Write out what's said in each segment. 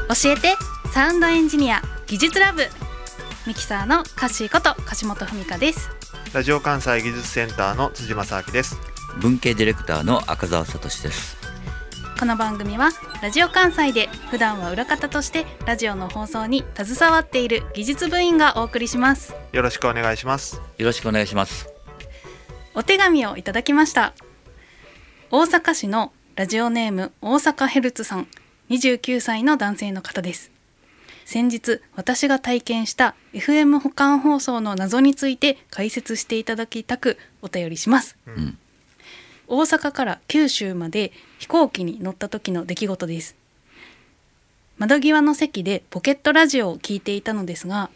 教えてサウンドエンジニア技術ラブ、ミキサーのカッシーこと樫本文香です。 ラジオ関西技術センターの辻正明です。 文系ディレクターの赤澤聡です。 この番組はラジオ関西で普段は裏方としてラジオの放送に携わっている技術部員がお送りします。 よろしくお願いします。 よろしくお願いします。 お手紙をいただきました。大阪市のラジオネーム大阪ヘルツさん、29歳の男性の方です。先日私が体験した FM 保管放送の謎について解説していただきたくお便りします。大阪から九州まで飛行機に乗った時の出来事です。窓際の席でポケットラジオを聞いていたのですが、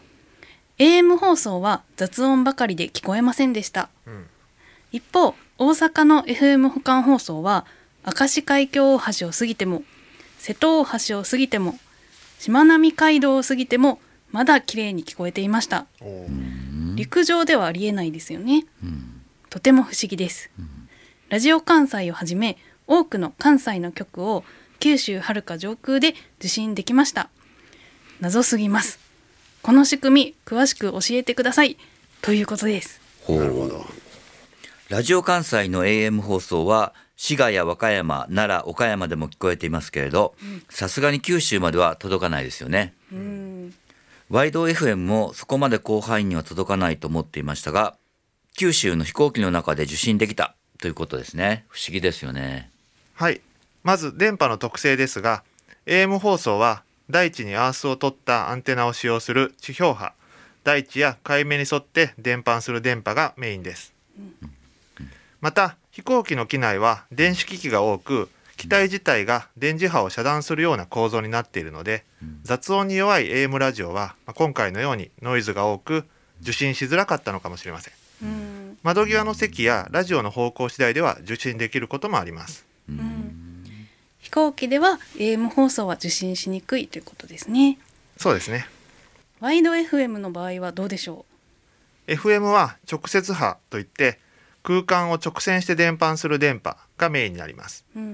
AM 放送は雑音ばかりで聞こえませんでした。一方大阪の FM 保管放送は明石海峡大橋を過ぎても瀬戸大橋を過ぎてもしまなみ海道を過ぎてもまだ綺麗に聞こえていました。陸上ではありえないですよね。とても不思議です。ラジオ関西をはじめ多くの関西の局を九州はるか上空で受信できました。謎すぎます。この仕組み詳しく教えてください、ということです。 なるほど。 ラジオ関西の AM 放送は滋賀や和歌山、奈良、岡山でも聞こえていますけれど、さすがに九州までは届かないですよね。ワイド FM もそこまで広範囲には届かないと思っていましたが、九州の飛行機の中で受信できたということですね。不思議ですよね。 はい、まず電波の特性ですが、 AM 放送は大地にアースを取ったアンテナを使用する地表波、大地や海面に沿って伝播する電波がメインです。また飛行機の機内は電子機器が多く、機体自体が電磁波を遮断するような構造になっているので、雑音に弱い AM ラジオは今回のようにノイズが多く受信しづらかったのかもしれません。窓際の席やラジオの方向次第では受信できることもあります。 飛行機では AM 放送は受信しにくいということですね。 そうですね。 ワイド FM の場合はどうでしょう。 FM は直接波といって空間を直線して伝播する電波がメインになります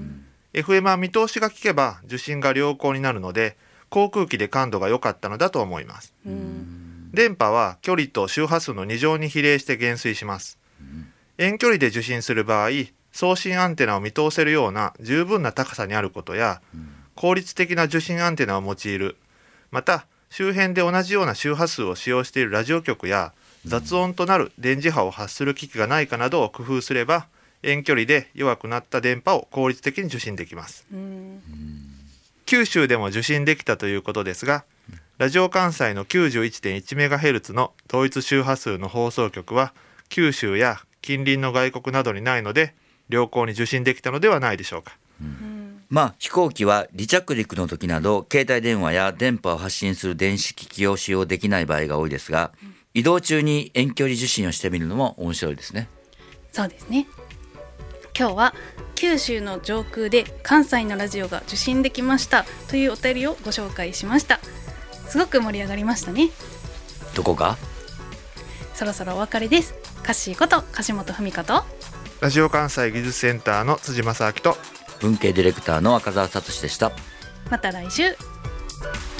。FM は見通しが利けば受信が良好になるので、航空機で感度が良かったのだと思います。電波は距離と周波数の2乗に比例して減衰します。遠距離で受信する場合、送信アンテナを見通せるような十分な高さにあることや、効率的な受信アンテナを用いる、また周辺で同じような周波数を使用しているラジオ局や雑音となる電磁波を発する機器がないかなどを工夫すれば、遠距離で弱くなった電波を効率的に受信できます。九州でも受信できたということですが、ラジオ関西の 91.1MHz の同一周波数の放送局は九州や近隣の外国などにないので、良好に受信できたのではないでしょうか。 飛行機は離着陸の時など携帯電話や電波を発信する電子機器を使用できない場合が多いですが、移動中に遠距離受信をしてみるのも面白いですね。 そうですね。今日は九州の上空で関西のラジオが受信できましたというお便りをご紹介しました。すごく盛り上がりましたね。 どこか。 そろそろお別れです。カッシーこと樫本文香とラジオ関西技術センターの辻正明と文系ディレクターの赤澤聡でした。 また来週。